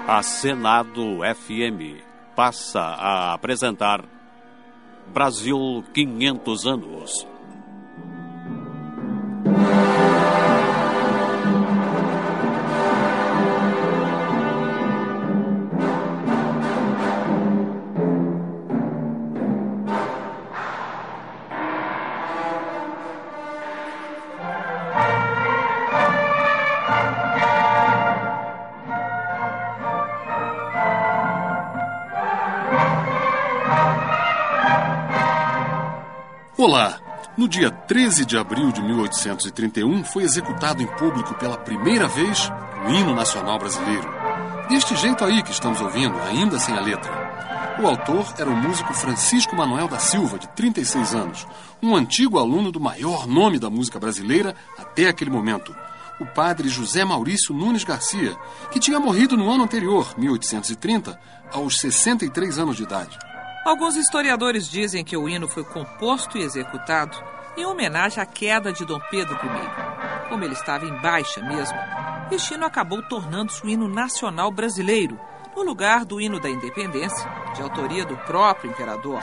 A Senado FM passa a apresentar Brasil 500 anos. Olá! No dia 13 de abril de 1831 foi executado em público pela primeira vez o hino nacional brasileiro. Deste jeito aí que estamos ouvindo, ainda sem a letra. O autor era o músico Francisco Manuel da Silva, de 36 anos, um antigo aluno do maior nome da música brasileira até aquele momento, o padre José Maurício Nunes Garcia, que tinha morrido no ano anterior, 1830, aos 63 anos de idade. Alguns historiadores dizem que o hino foi composto e executado em homenagem à queda de Dom Pedro I. Como ele estava em baixa mesmo, este hino acabou tornando-se o hino nacional brasileiro, no lugar do hino da independência, de autoria do próprio imperador.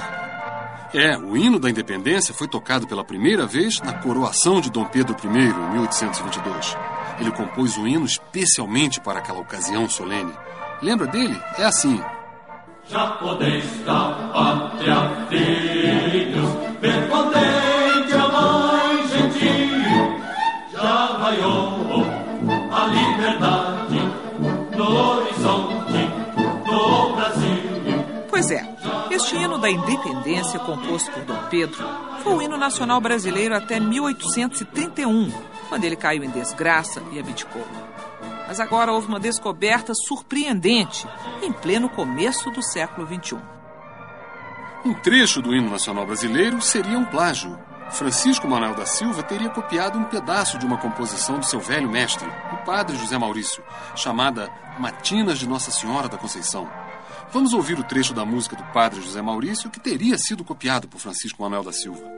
O hino da independência foi tocado pela primeira vez na coroação de Dom Pedro I, em 1822. Ele compôs o hino especialmente para aquela ocasião solene. Lembra dele? É assim... Já podeis da pátria, filhos, ver contente a mãe gentil. Já raiou a liberdade no horizonte do Brasil. Pois é, este hino da independência, composto por Dom Pedro, foi o hino nacional brasileiro até 1831, quando ele caiu em desgraça e abdicou. Mas agora houve uma descoberta surpreendente, em pleno começo do século XXI. Um trecho do hino nacional brasileiro seria um plágio. Francisco Manuel da Silva teria copiado um pedaço de uma composição do seu velho mestre, o padre José Maurício, chamada Matinas de Nossa Senhora da Conceição. Vamos ouvir o trecho da música do padre José Maurício que teria sido copiado por Francisco Manuel da Silva.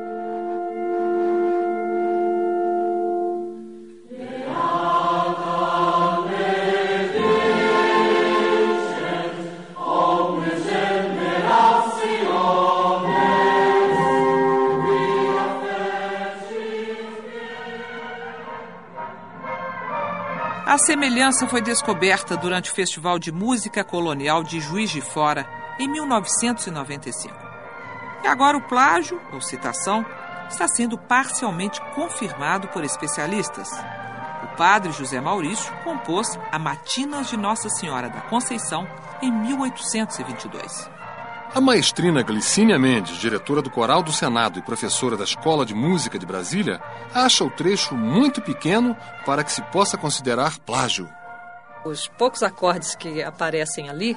A semelhança foi descoberta durante o Festival de Música Colonial de Juiz de Fora, em 1995. E agora o plágio, ou citação, está sendo parcialmente confirmado por especialistas. O padre José Maurício compôs a Matinas de Nossa Senhora da Conceição em 1822. A maestrina Glicínia Mendes, diretora do Coral do Senado e professora da Escola de Música de Brasília, acha o trecho muito pequeno para que se possa considerar plágio. Os poucos acordes que aparecem ali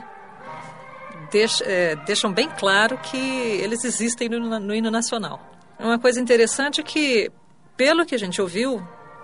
deixam bem claro que eles existem no hino nacional. Uma coisa interessante é que, pelo que a gente ouviu,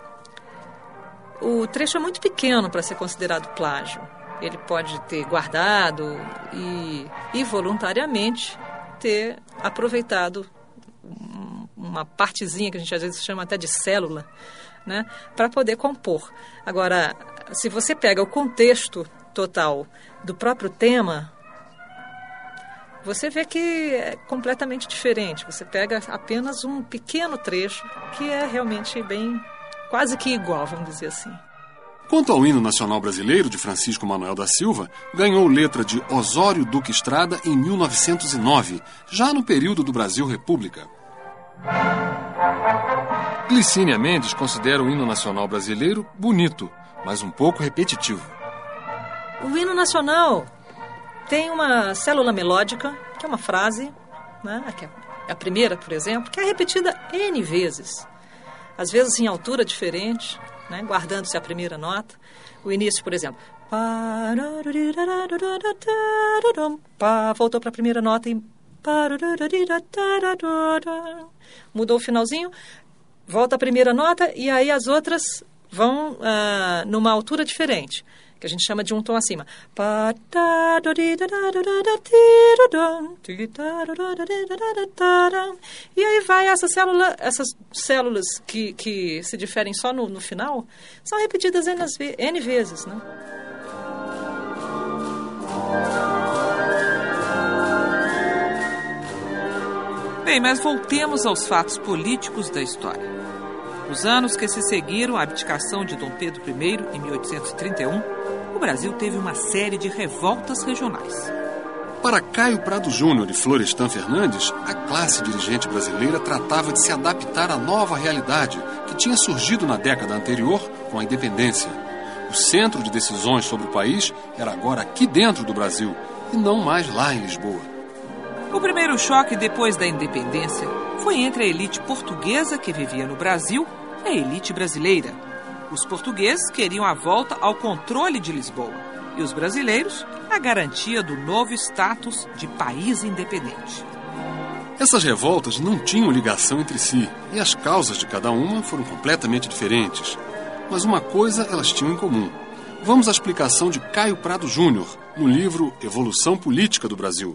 o trecho é muito pequeno para ser considerado plágio. Ele pode ter guardado e voluntariamente ter aproveitado uma partezinha que a gente às vezes chama até de célula, né, para poder compor. Agora, se você pega o contexto total do próprio tema, você vê que é completamente diferente. Você pega apenas um pequeno trecho que é realmente quase que igual, vamos dizer assim. Quanto ao hino nacional brasileiro, de Francisco Manuel da Silva, ganhou letra de Osório Duque Estrada em 1909, já no período do Brasil República. Glicínia Mendes considera o hino nacional brasileiro bonito, mas um pouco repetitivo. O hino nacional tem uma célula melódica, que é uma frase, né, que é a primeira, por exemplo, que é repetida N vezes. Às vezes em altura diferente, né, guardando-se a primeira nota. O início, por exemplo. Voltou para a primeira nota e... Mudou o finalzinho, volta a primeira nota e aí as outras vão numa altura diferente, que a gente chama de um tom acima. E aí vai essas células que se diferem só no final, são repetidas N vezes, né? Bem, mas voltemos aos fatos políticos da história. Nos anos que se seguiram à abdicação de Dom Pedro I, em 1831, o Brasil teve uma série de revoltas regionais. Para Caio Prado Júnior e Florestan Fernandes, a classe dirigente brasileira tratava de se adaptar à nova realidade que tinha surgido na década anterior com a independência. O centro de decisões sobre o país era agora aqui dentro do Brasil e não mais lá em Lisboa. O primeiro choque depois da independência foi entre a elite portuguesa que vivia no Brasil e a elite brasileira. Os portugueses queriam a volta ao controle de Lisboa e os brasileiros a garantia do novo status de país independente. Essas revoltas não tinham ligação entre si e as causas de cada uma foram completamente diferentes. Mas uma coisa elas tinham em comum. Vamos à explicação de Caio Prado Júnior no livro Evolução Política do Brasil.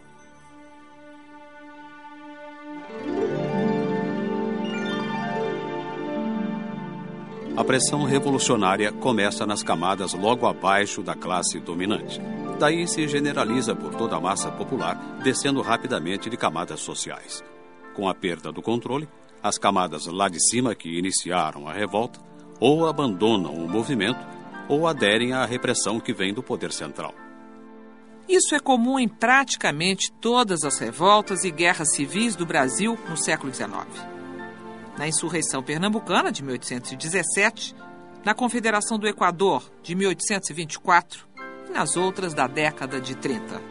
A pressão revolucionária começa nas camadas logo abaixo da classe dominante. Daí se generaliza por toda a massa popular, descendo rapidamente de camadas sociais. Com a perda do controle, as camadas lá de cima que iniciaram a revolta ou abandonam o movimento ou aderem à repressão que vem do poder central. Isso é comum em praticamente todas as revoltas e guerras civis do Brasil no século XIX. Na insurreição pernambucana, de 1817, na Confederação do Equador, de 1824, e nas outras da década de 30.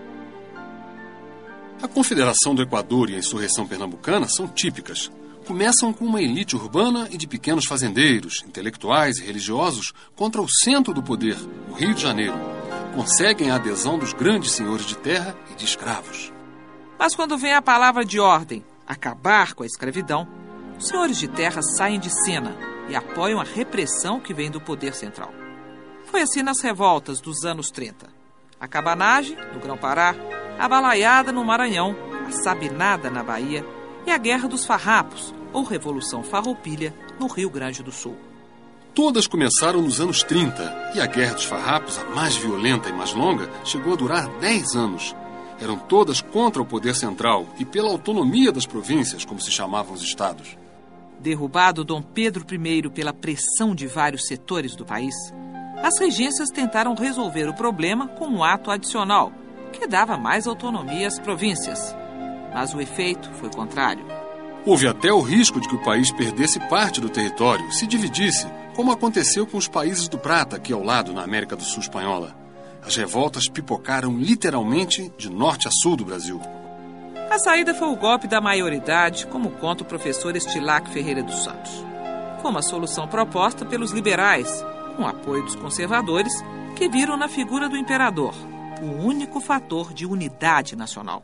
A Confederação do Equador e a insurreição pernambucana são típicas. Começam com uma elite urbana e de pequenos fazendeiros, intelectuais e religiosos contra o centro do poder, o Rio de Janeiro. Conseguem a adesão dos grandes senhores de terra e de escravos. Mas quando vem a palavra de ordem, acabar com a escravidão, os senhores de terra saem de cena e apoiam a repressão que vem do poder central. Foi assim nas revoltas dos anos 30. A cabanagem, no Grão-Pará, a balaiada no Maranhão, a sabinada na Bahia e a Guerra dos Farrapos, ou Revolução Farroupilha, no Rio Grande do Sul. Todas começaram nos anos 30 e a Guerra dos Farrapos, a mais violenta e mais longa, chegou a durar 10 anos. Eram todas contra o poder central e pela autonomia das províncias, como se chamavam os estados. Derrubado Dom Pedro I pela pressão de vários setores do país, as regências tentaram resolver o problema com um ato adicional, que dava mais autonomia às províncias. Mas o efeito foi contrário. Houve até o risco de que o país perdesse parte do território, se dividisse, como aconteceu com os países do Prata, aqui ao lado, na América do Sul espanhola. As revoltas pipocaram literalmente de norte a sul do Brasil. A saída foi o golpe da maioridade, como conta o professor Estilac Ferreira dos Santos. Foi uma solução proposta pelos liberais, com apoio dos conservadores, que viram na figura do imperador o único fator de unidade nacional.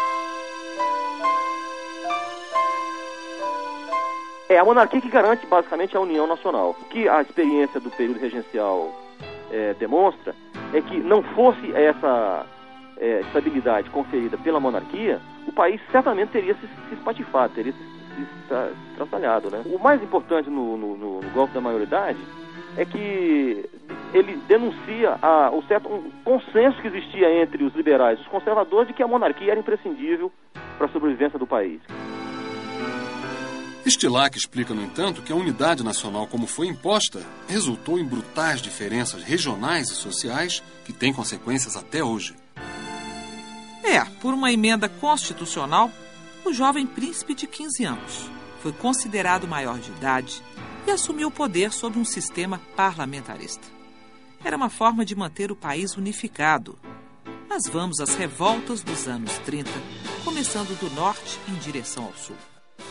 É a monarquia que garante basicamente a união nacional. O que a experiência do período regencial demonstra é que não fosse essa estabilidade conferida pela monarquia, o país certamente teria se espatifado, teria se estraçalhado, né? O mais importante no golpe da maioridade é que ele denuncia um consenso que existia entre os liberais e os conservadores de que a monarquia era imprescindível para a sobrevivência do país. Estilac explica, no entanto, que a unidade nacional como foi imposta resultou em brutais diferenças regionais e sociais que têm consequências até hoje. Por uma emenda constitucional, o jovem príncipe de 15 anos foi considerado maior de idade e assumiu o poder sob um sistema parlamentarista. Era uma forma de manter o país unificado. Mas vamos às revoltas dos anos 30, começando do norte em direção ao sul.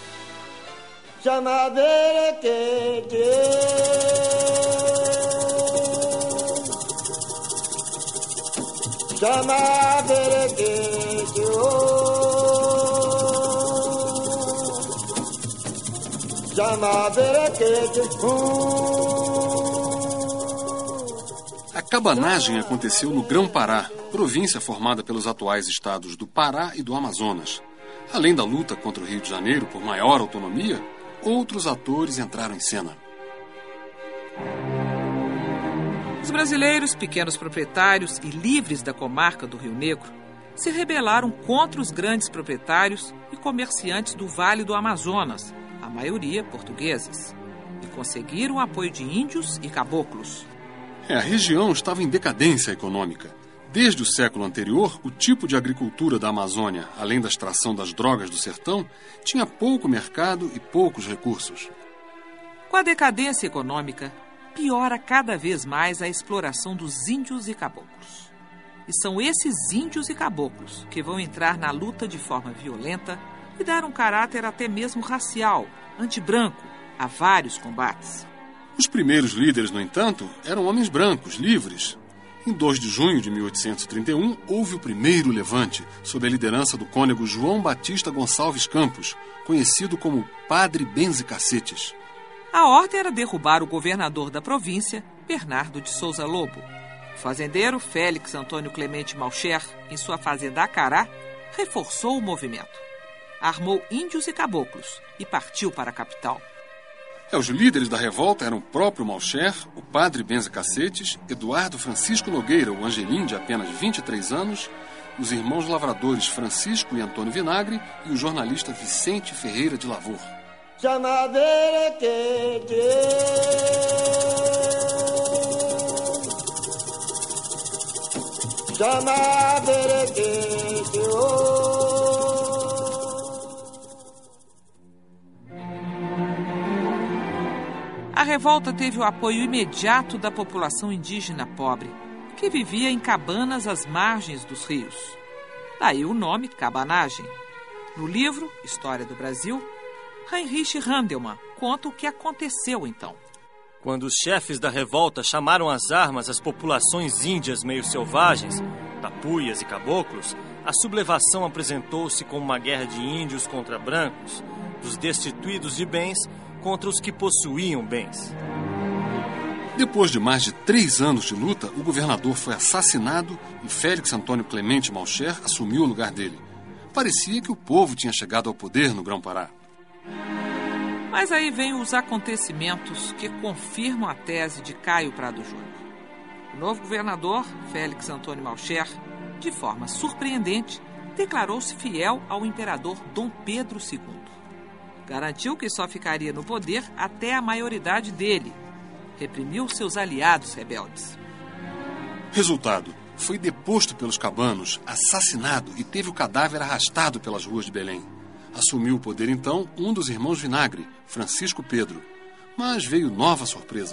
A cabanagem aconteceu no Grão-Pará, província formada pelos atuais estados do Pará e do Amazonas. Além da luta contra o Rio de Janeiro por maior autonomia, outros atores entraram em cena. Os brasileiros, pequenos proprietários e livres da comarca do Rio Negro, se rebelaram contra os grandes proprietários e comerciantes do Vale do Amazonas, a maioria portugueses, e conseguiram o apoio de índios e caboclos. A região estava em decadência econômica. Desde o século anterior, o tipo de agricultura da Amazônia, além da extração das drogas do sertão, tinha pouco mercado e poucos recursos. Com a decadência econômica, piora cada vez mais a exploração dos índios e caboclos. E são esses índios e caboclos que vão entrar na luta de forma violenta e dar um caráter até mesmo racial, antibranco, a vários combates. Os primeiros líderes, no entanto, eram homens brancos, livres. Em 2 de junho de 1831, houve o primeiro levante, sob a liderança do cônego João Batista Gonçalves Campos, conhecido como Padre Benze Cacetes. A ordem era derrubar o governador da província, Bernardo de Souza Lobo. O fazendeiro Félix Antônio Clemente Malcher, em sua fazenda Acará, reforçou o movimento. Armou índios e caboclos e partiu para a capital. Os líderes da revolta eram o próprio Malcher, o padre Benze Cacetes, Eduardo Francisco Nogueira, o Angelim, de apenas 23 anos, os irmãos lavradores Francisco e Antônio Vinagre e o jornalista Vicente Ferreira de Lavor. A revolta teve o apoio imediato da população indígena pobre, que vivia em cabanas às margens dos rios. Daí o nome cabanagem. No livro História do Brasil, Heinrich Handelmann conta o que aconteceu então. Quando os chefes da revolta chamaram às armas as populações índias meio selvagens, tapuias e caboclos, a sublevação apresentou-se como uma guerra de índios contra brancos, dos destituídos de bens contra os que possuíam bens. Depois de mais de 3 anos de luta, o governador foi assassinado e Félix Antônio Clemente Malcher assumiu o lugar dele. Parecia que o povo tinha chegado ao poder no Grão-Pará. Mas aí vêm os acontecimentos que confirmam a tese de Caio Prado Júnior. O novo governador, Félix Antônio Malcher, de forma surpreendente, declarou-se fiel ao imperador Dom Pedro II. Garantiu que só ficaria no poder até a maioridade dele. Reprimiu seus aliados rebeldes. Resultado: foi deposto pelos cabanos, assassinado e teve o cadáver arrastado pelas ruas de Belém. Assumiu o poder, então, um dos irmãos Vinagre, Francisco Pedro. Mas veio nova surpresa.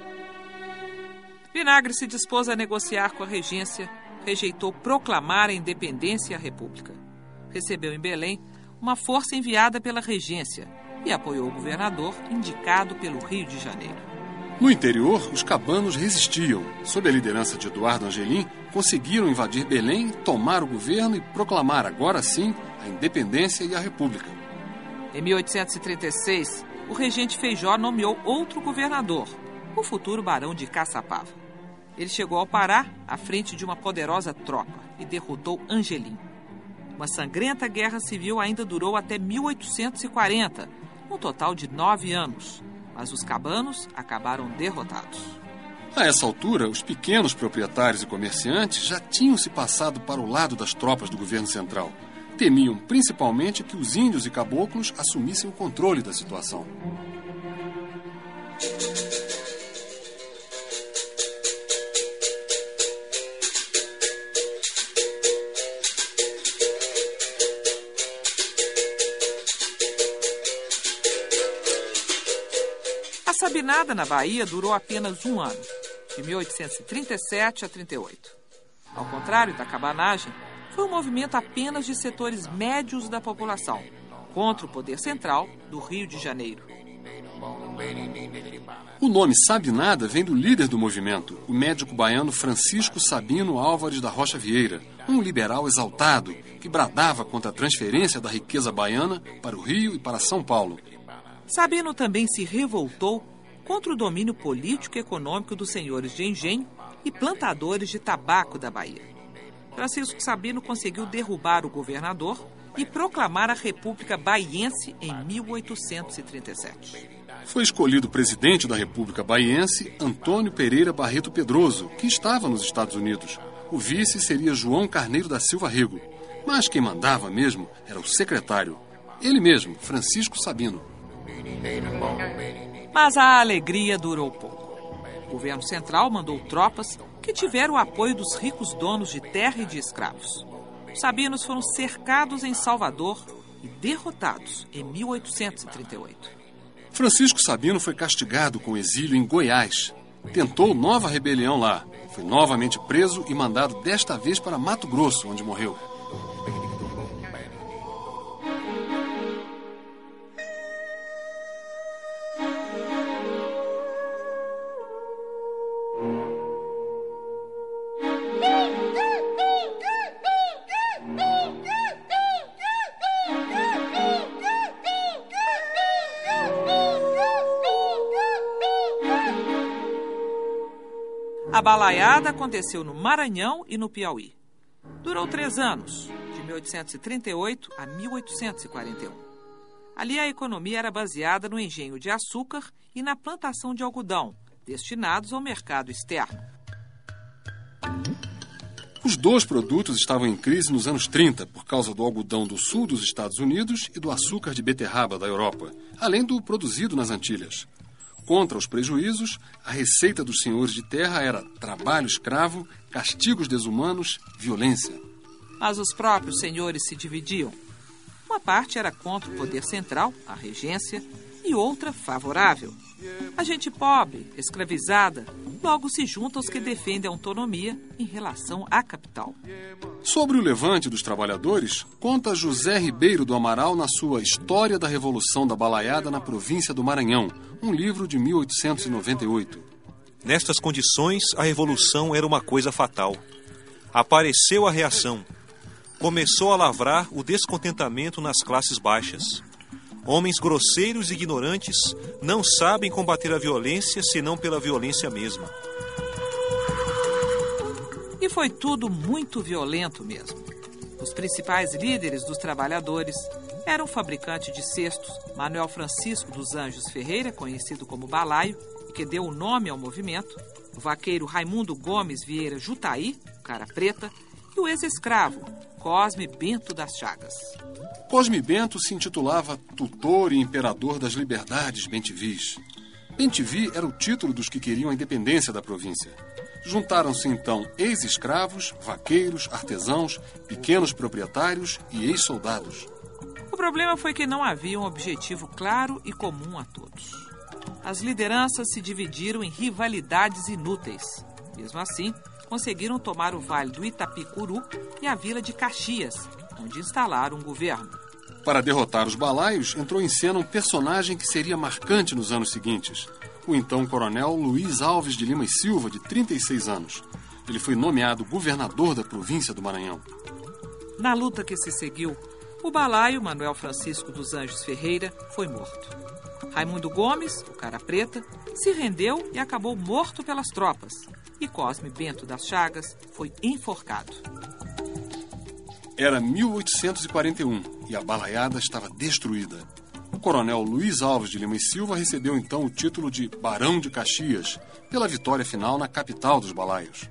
Vinagre se dispôs a negociar com a regência, rejeitou proclamar a independência e a república. Recebeu em Belém uma força enviada pela regência e apoiou o governador indicado pelo Rio de Janeiro. No interior, os cabanos resistiam. Sob a liderança de Eduardo Angelim, conseguiram invadir Belém, tomar o governo e proclamar, agora sim, a independência e a república. Em 1836, o regente Feijó nomeou outro governador, o futuro barão de Caçapava. Ele chegou ao Pará à frente de uma poderosa tropa e derrotou Angelim. Uma sangrenta guerra civil ainda durou até 1840, um total de 9 anos. Mas os cabanos acabaram derrotados. A essa altura, os pequenos proprietários e comerciantes já tinham se passado para o lado das tropas do governo central. Temiam principalmente que os índios e caboclos assumissem o controle da situação. A Sabinada na Bahia durou apenas um ano, de 1837 a 38. Ao contrário da cabanagem, foi um movimento apenas de setores médios da população, contra o poder central do Rio de Janeiro. O nome Sabinada vem do líder do movimento, o médico baiano Francisco Sabino Álvares da Rocha Vieira, um liberal exaltado que bradava contra a transferência da riqueza baiana para o Rio e para São Paulo. Sabino também se revoltou contra o domínio político e econômico dos senhores de engenho e plantadores de tabaco da Bahia. Francisco Sabino conseguiu derrubar o governador e proclamar a República Baiense em 1837. Foi escolhido presidente da República Baiense Antônio Pereira Barreto Pedroso, que estava nos Estados Unidos. O vice seria João Carneiro da Silva Rego, mas quem mandava mesmo era o secretário, ele mesmo, Francisco Sabino. Mas a alegria durou pouco. O governo central mandou tropas que tiveram o apoio dos ricos donos de terra e de escravos. Os sabinos foram cercados em Salvador e derrotados em 1838. Francisco Sabino foi castigado com exílio em Goiás. Tentou nova rebelião lá. Foi novamente preso e mandado desta vez para Mato Grosso, onde morreu. A balaiada aconteceu no Maranhão e no Piauí. Durou 3 anos, de 1838 a 1841. Ali a economia era baseada no engenho de açúcar e na plantação de algodão, destinados ao mercado externo. Os dois produtos estavam em crise nos anos 30 por causa do algodão do sul dos Estados Unidos e do açúcar de beterraba da Europa, além do produzido nas Antilhas. Contra os prejuízos, a receita dos senhores de terra era trabalho escravo, castigos desumanos, violência. Mas os próprios senhores se dividiam. Uma parte era contra o poder central, a regência, e outra favorável. A gente pobre, escravizada, logo se junta aos que defendem a autonomia em relação à capital. Sobre o levante dos trabalhadores, conta José Ribeiro do Amaral na sua História da Revolução da Balaiada na província do Maranhão, um livro de 1898. Nestas condições, a revolução era uma coisa fatal. Apareceu a reação. Começou a lavrar o descontentamento nas classes baixas. Homens grosseiros e ignorantes não sabem combater a violência senão pela violência mesma. E foi tudo muito violento mesmo. Os principais líderes dos trabalhadores eram o fabricante de cestos, Manuel Francisco dos Anjos Ferreira, conhecido como Balaio, que deu o nome ao movimento, o vaqueiro Raimundo Gomes Vieira Jutaí, cara preta, e o ex-escravo Cosme Bento das Chagas. Cosme Bento se intitulava tutor e imperador das liberdades bentivis. Bentivi era o título dos que queriam a independência da província. Juntaram-se então ex-escravos, vaqueiros, artesãos, pequenos proprietários e ex-soldados. O problema foi que não havia um objetivo claro e comum a todos. As lideranças se dividiram em rivalidades inúteis. Mesmo assim, conseguiram tomar o vale do Itapicuru e a vila de Caxias, onde instalaram um governo. Para derrotar os balaios, entrou em cena um personagem que seria marcante nos anos seguintes. O então coronel Luiz Alves de Lima e Silva, de 36 anos. Ele foi nomeado governador da província do Maranhão. Na luta que se seguiu, o balaio Manuel Francisco dos Anjos Ferreira foi morto. Raimundo Gomes, o cara preta, se rendeu e acabou morto pelas tropas. E Cosme Bento das Chagas foi enforcado. Era 1841 e a balaiada estava destruída. O coronel Luiz Alves de Lima e Silva recebeu então o título de Barão de Caxias, pela vitória final na capital dos balaios.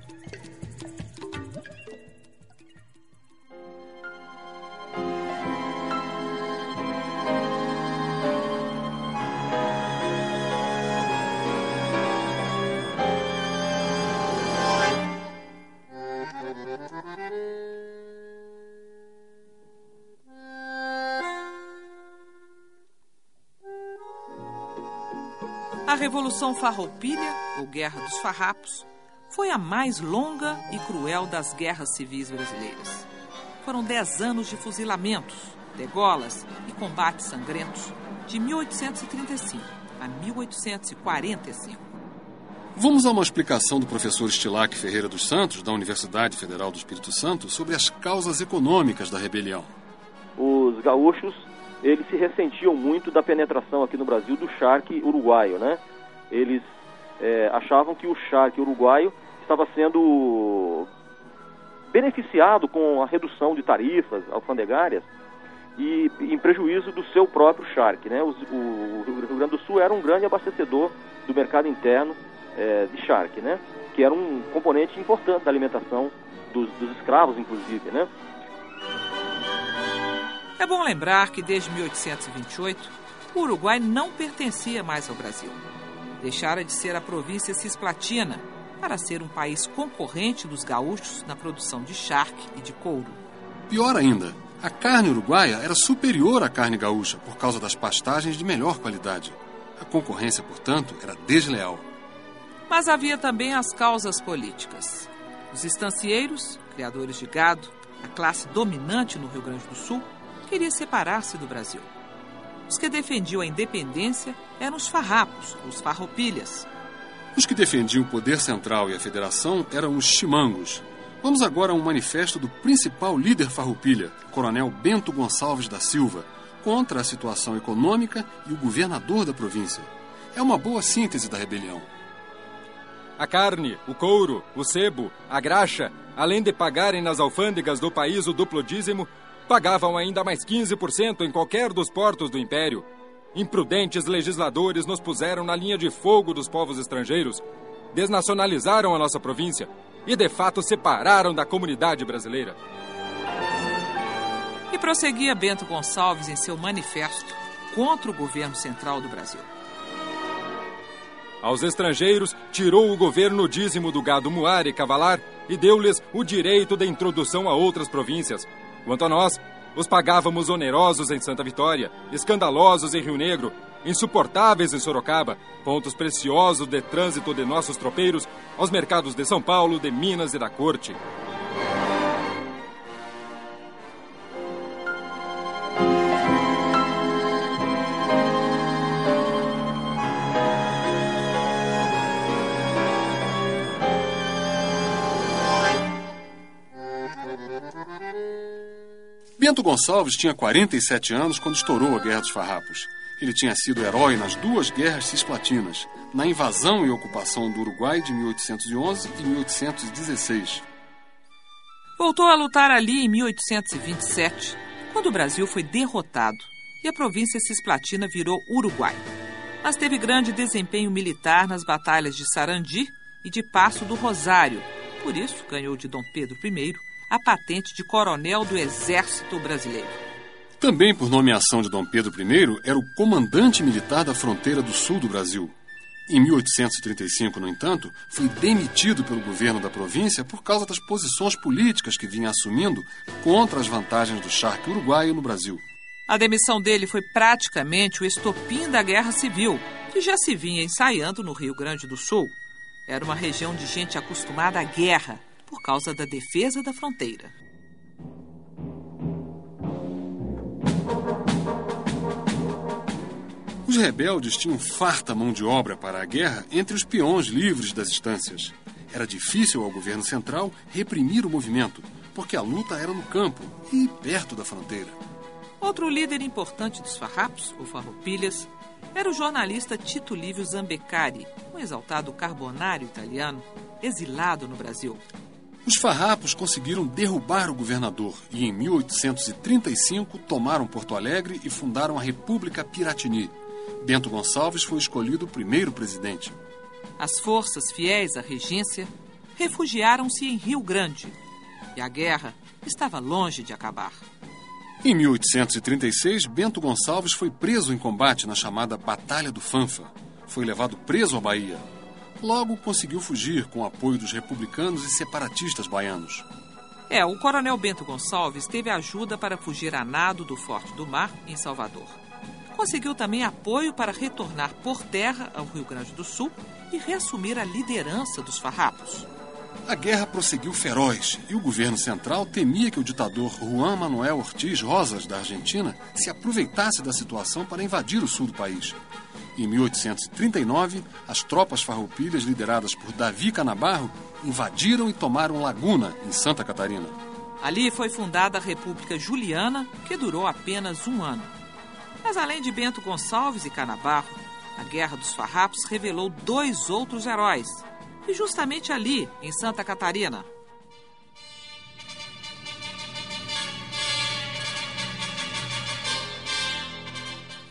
A Revolução Farroupilha, ou Guerra dos Farrapos, foi a mais longa e cruel das guerras civis brasileiras. Foram 10 anos de fuzilamentos, degolas e combates sangrentos, de 1835 a 1845. Vamos a uma explicação do professor Estilac Ferreira dos Santos, da Universidade Federal do Espírito Santo, sobre as causas econômicas da rebelião. Os gaúchos, eles se ressentiam muito da penetração aqui no Brasil do charque uruguaio, né? Eles achavam que o charque uruguaio estava sendo beneficiado com a redução de tarifas alfandegárias e em prejuízo do seu próprio charque, né? O Rio Grande do Sul era um grande abastecedor do mercado interno de charque, né? Que era um componente importante da alimentação dos escravos, inclusive, né? É bom lembrar que desde 1828, o Uruguai não pertencia mais ao Brasil. Deixara de ser a província cisplatina para ser um país concorrente dos gaúchos na produção de charque e de couro. Pior ainda, a carne uruguaia era superior à carne gaúcha por causa das pastagens de melhor qualidade. A concorrência, portanto, era desleal. Mas havia também as causas políticas. Os estancieiros, criadores de gado, a classe dominante no Rio Grande do Sul, queria separar-se do Brasil. Os que defendiam a independência eram os farrapos, os farroupilhas. Os que defendiam o poder central e a federação eram os chimangos. Vamos agora a um manifesto do principal líder farroupilha, o coronel Bento Gonçalves da Silva, contra a situação econômica e o governador da província. É uma boa síntese da rebelião. A carne, o couro, o sebo, a graxa, além de pagarem nas alfândegas do país o duplo dízimo, pagavam ainda mais 15% em qualquer dos portos do Império. Imprudentes legisladores nos puseram na linha de fogo dos povos estrangeiros, desnacionalizaram a nossa província e, de fato, separaram da comunidade brasileira. E prosseguia Bento Gonçalves em seu manifesto contra o governo central do Brasil. Aos estrangeiros, tirou o governo o dízimo do gado muar e cavalar e deu-lhes o direito de introdução a outras províncias. Quanto a nós, os pagávamos onerosos em Santa Vitória, escandalosos em Rio Negro, insuportáveis em Sorocaba, pontos preciosos de trânsito de nossos tropeiros aos mercados de São Paulo, de Minas e da Corte. Bento Gonçalves tinha 47 anos quando estourou a Guerra dos Farrapos. Ele tinha sido herói nas duas guerras cisplatinas, na invasão e ocupação do Uruguai de 1811 e 1816. Voltou a lutar ali em 1827, quando o Brasil foi derrotado e a província cisplatina virou Uruguai. Mas teve grande desempenho militar nas batalhas de Sarandi e de Passo do Rosário. Por isso, ganhou de Dom Pedro I a patente de coronel do Exército Brasileiro. Também por nomeação de Dom Pedro I, era o comandante militar da fronteira do sul do Brasil. Em 1835, no entanto, foi demitido pelo governo da província por causa das posições políticas que vinha assumindo contra as vantagens do charque uruguaio no Brasil. A demissão dele foi praticamente o estopim da Guerra Civil, que já se vinha ensaiando no Rio Grande do Sul. Era uma região de gente acostumada à guerra, por causa da defesa da fronteira. Os rebeldes tinham farta mão de obra para a guerra entre os peões livres das estâncias. Era difícil ao governo central reprimir o movimento, porque a luta era no campo e perto da fronteira. Outro líder importante dos farrapos, ou farroupilhas, era o jornalista Tito Livio Zambeccari, um exaltado carbonário italiano, exilado no Brasil. Os farrapos conseguiram derrubar o governador e, em 1835, tomaram Porto Alegre e fundaram a República Piratini. Bento Gonçalves foi escolhido o primeiro presidente. As forças fiéis à regência refugiaram-se em Rio Grande e a guerra estava longe de acabar. Em 1836, Bento Gonçalves foi preso em combate na chamada Batalha do Fanfa. Foi levado preso à Bahia. Logo conseguiu fugir com o apoio dos republicanos e separatistas baianos. O coronel Bento Gonçalves teve ajuda para fugir a nado do Forte do Mar, em Salvador. Conseguiu também apoio para retornar por terra ao Rio Grande do Sul e reassumir a liderança dos farrapos. A guerra prosseguiu feroz e o governo central temia que o ditador Juan Manuel Ortiz Rosas, da Argentina, se aproveitasse da situação para invadir o sul do país. Em 1839, as tropas farroupilhas lideradas por Davi Canabarro invadiram e tomaram Laguna, em Santa Catarina. Ali foi fundada a República Juliana, que durou apenas 1 ano. Mas além de Bento Gonçalves e Canabarro, a Guerra dos Farrapos revelou 2 outros heróis. E justamente ali, em Santa Catarina.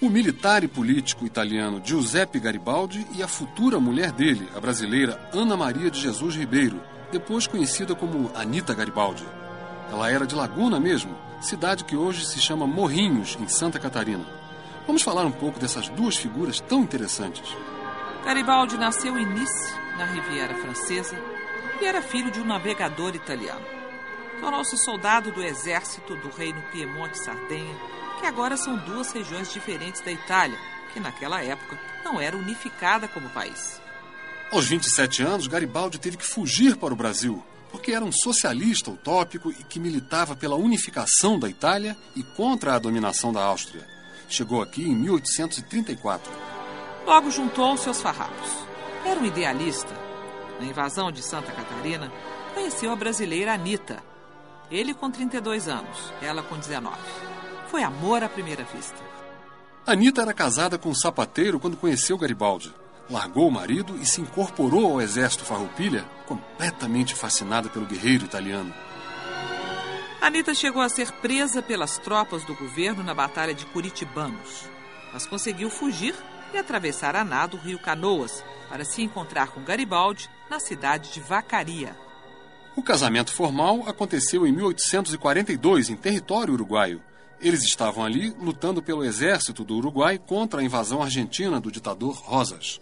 o militar e político italiano Giuseppe Garibaldi e a futura mulher dele, a brasileira Ana Maria de Jesus Ribeiro, depois conhecida como Anita Garibaldi. Ela era de Laguna mesmo, cidade que hoje se chama Morrinhos, em Santa Catarina. Vamos falar um pouco dessas duas figuras tão interessantes. Garibaldi nasceu em Nice, na Riviera Francesa, e era filho de um navegador italiano. Tornou-se soldado do exército do reino Piemonte-Sardenha, que agora são duas regiões diferentes da Itália, que naquela época não era unificada como país. Aos 27 anos, Garibaldi teve que fugir para o Brasil, porque era um socialista utópico e que militava pela unificação da Itália e contra a dominação da Áustria. Chegou aqui em 1834. Logo juntou-se aos farrapos. Era um idealista. Na invasão de Santa Catarina, conheceu a brasileira Anita. Ele com 32 anos, ela com 19. Foi amor à primeira vista. Anita era casada com um sapateiro quando conheceu Garibaldi. Largou o marido e se incorporou ao exército farroupilha, completamente fascinada pelo guerreiro italiano. Anita chegou a ser presa pelas tropas do governo na Batalha de Curitibanos, mas conseguiu fugir e atravessar a nado o rio Canoas para se encontrar com Garibaldi na cidade de Vacaria. O casamento formal aconteceu em 1842, em território uruguaio. Eles estavam ali lutando pelo exército do Uruguai contra a invasão argentina do ditador Rosas.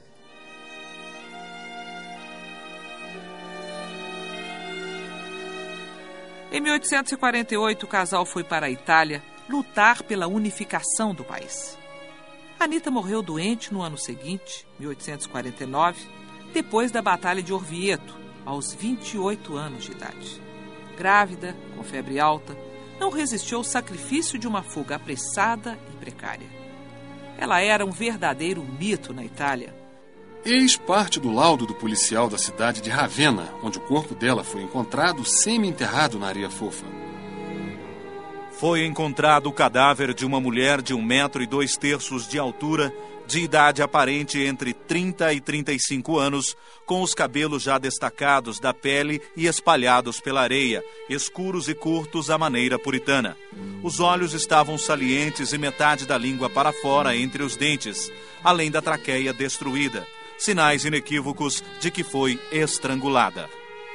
Em 1848, o casal foi para a Itália lutar pela unificação do país. Anita morreu doente no ano seguinte, 1849, depois da Batalha de Orvieto, aos 28 anos de idade. Grávida, com febre alta, não resistiu ao sacrifício de uma fuga apressada e precária. Ela era um verdadeiro mito na Itália. Eis parte do laudo do policial da cidade de Ravenna, onde o corpo dela foi encontrado semi-enterrado na areia fofa. Foi encontrado o cadáver de uma mulher de 1,2 metros de altura, de idade aparente entre 30 e 35 anos, com os cabelos já destacados da pele e espalhados pela areia, escuros e curtos à maneira puritana. Os olhos estavam salientes e metade da língua para fora entre os dentes, além da traqueia destruída. Sinais inequívocos de que foi estrangulada.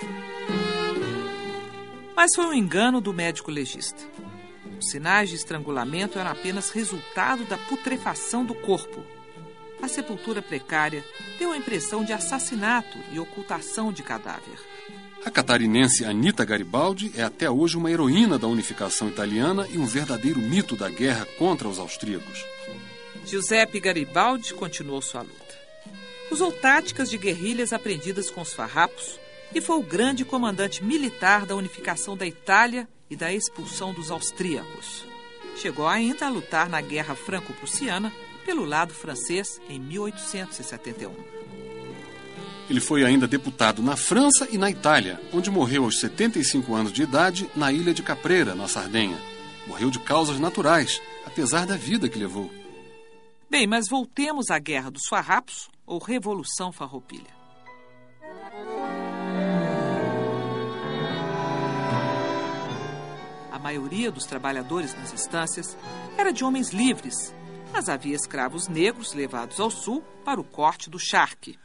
Mas foi um engano do médico legista. Os sinais de estrangulamento eram apenas resultado da putrefação do corpo. A sepultura precária deu a impressão de assassinato e ocultação de cadáver. A catarinense Anita Garibaldi é até hoje uma heroína da unificação italiana e um verdadeiro mito da guerra contra os austríacos. Giuseppe Garibaldi continuou sua luta. Usou táticas de guerrilhas aprendidas com os farrapos e foi o grande comandante militar da unificação da Itália e da expulsão dos austríacos. Chegou ainda a lutar na Guerra Franco-Prussiana pelo lado francês em 1871. Ele foi ainda deputado na França e na Itália, onde morreu aos 75 anos de idade na ilha de Caprera, na Sardenha. Morreu de causas naturais, apesar da vida que levou. Bem, mas voltemos à Guerra dos Farrapos, ou Revolução Farroupilha. A maioria dos trabalhadores nas estâncias era de homens livres, mas havia escravos negros levados ao sul para o corte do charque.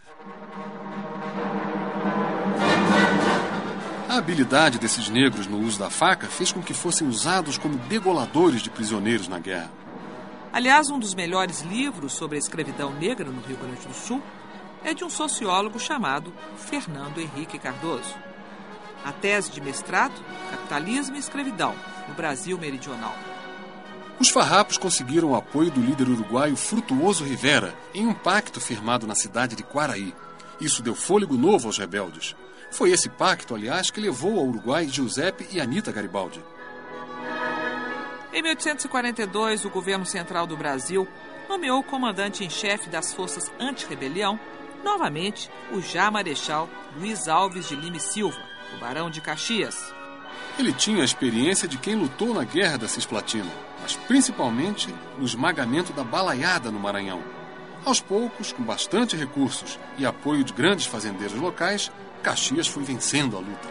A habilidade desses negros no uso da faca fez com que fossem usados como degoladores de prisioneiros na guerra. Aliás, um dos melhores livros sobre a escravidão negra no Rio Grande do Sul é de um sociólogo chamado Fernando Henrique Cardoso. A tese de mestrado, Capitalismo e Escravidão, no Brasil Meridional. Os farrapos conseguiram o apoio do líder uruguaio Frutuoso Rivera em um pacto firmado na cidade de Quaraí. Isso deu fôlego novo aos rebeldes. Foi esse pacto, aliás, que levou ao Uruguai Giuseppe e Anita Garibaldi. Em 1842, o governo central do Brasil nomeou o comandante em chefe das forças anti-rebelião, novamente o já marechal Luiz Alves de Lima e Silva, o barão de Caxias. Ele tinha a experiência de quem lutou na Guerra da Cisplatina, mas principalmente no esmagamento da balaiada no Maranhão. Aos poucos, com bastante recursos e apoio de grandes fazendeiros locais, Caxias foi vencendo a luta.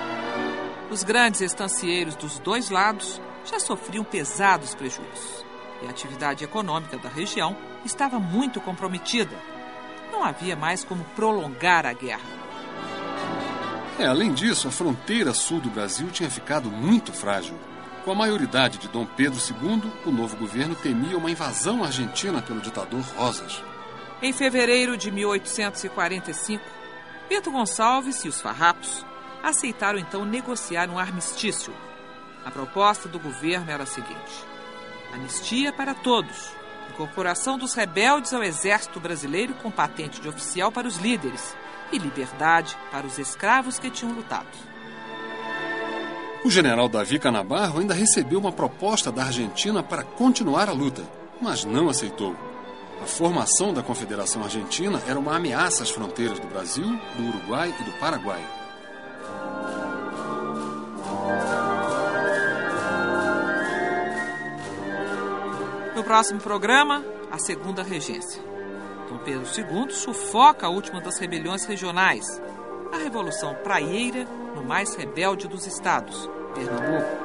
Os grandes estancieiros dos dois lados já sofriam pesados prejuízos. e a atividade econômica da região estava muito comprometida. Não havia mais como prolongar a guerra. Além disso, a fronteira sul do Brasil tinha ficado muito frágil. Com a maioridade de Dom Pedro II, o novo governo temia uma invasão argentina pelo ditador Rosas. Em fevereiro de 1845, Bento Gonçalves e os farrapos aceitaram então negociar um armistício. A proposta do governo era a seguinte: anistia para todos, incorporação dos rebeldes ao exército brasileiro com patente de oficial para os líderes e liberdade para os escravos que tinham lutado. O general Davi Canabarro ainda recebeu uma proposta da Argentina para continuar a luta, mas não aceitou. A formação da Confederação Argentina era uma ameaça às fronteiras do Brasil, do Uruguai e do Paraguai. No próximo programa, a Segunda Regência. Dom Pedro II sufoca a última das rebeliões regionais, a Revolução Praieira no mais rebelde dos estados, Pernambuco.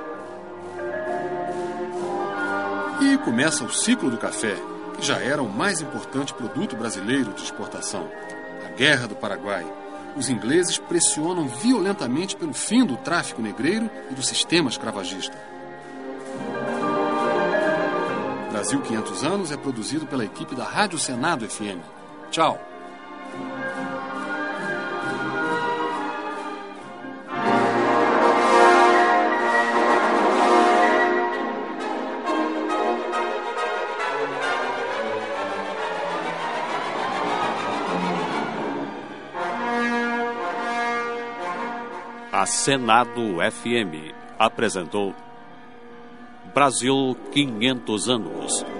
E começa o ciclo do café, que já era o mais importante produto brasileiro de exportação. A Guerra do Paraguai. Os ingleses pressionam violentamente pelo fim do tráfico negreiro e do sistema escravagista. Brasil 500 anos é produzido pela equipe da Rádio Senado FM. Tchau! A Senado FM apresentou Brasil 500 anos.